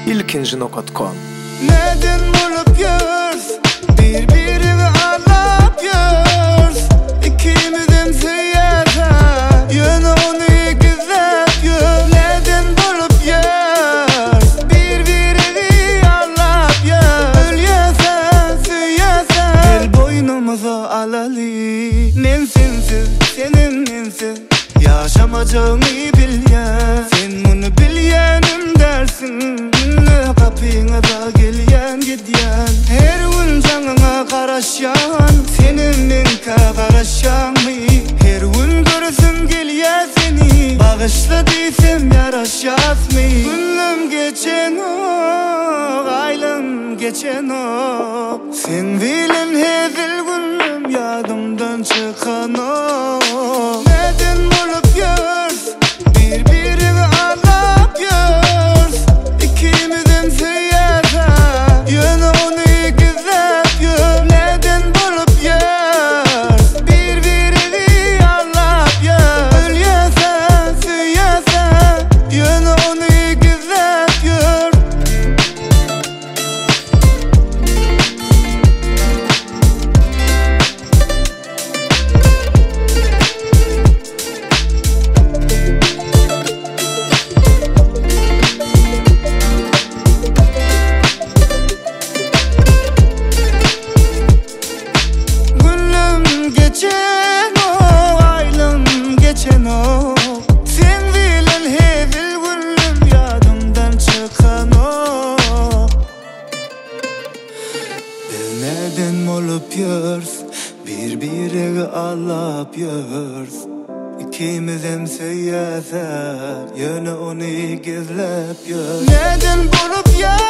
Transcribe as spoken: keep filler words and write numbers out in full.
ilkinci nokta com. Neden bulup yürüz, birbirini ağlap yürüz, İkimizin sıyasa, yönü onu gizlep yürüz. Neden bulup yürüz, birbirini ağlap yürüz, Ölyesen, sıyasa, gel boynumuzu alalı. Men sensiz, senin mensiz yaşamayacağımı bilyen, sen bunu bilyenim dersin. Kapıyına da gelyen gidyen, her gün canına karaşan, seninle karaşan mı? Her gün görsün gelye seni, bağışla diysem yaraşas mı? Günlüm geçen o, aylım geçen o, sen bilen hezil günlüm yadımdan çıkan o. Neden bulup yürüz, birbirini ağlap yürüz, İkimizin sıyasa, yönü onu gizlep yürüz. Neden bulup yürüz, birbirini ağlap yürüz, Ölyesen, sıyasa, yönü onu gizlep yürüz. Geçen o, aylım geçen o, sen bilen hezil günlüm yadımdan çıkan o. Biz neden olup yürüz, birbirine ağlap yürüz, İkimiz hem siyasa, yönü onu gizlep yürüz. Neden bulup yürüz,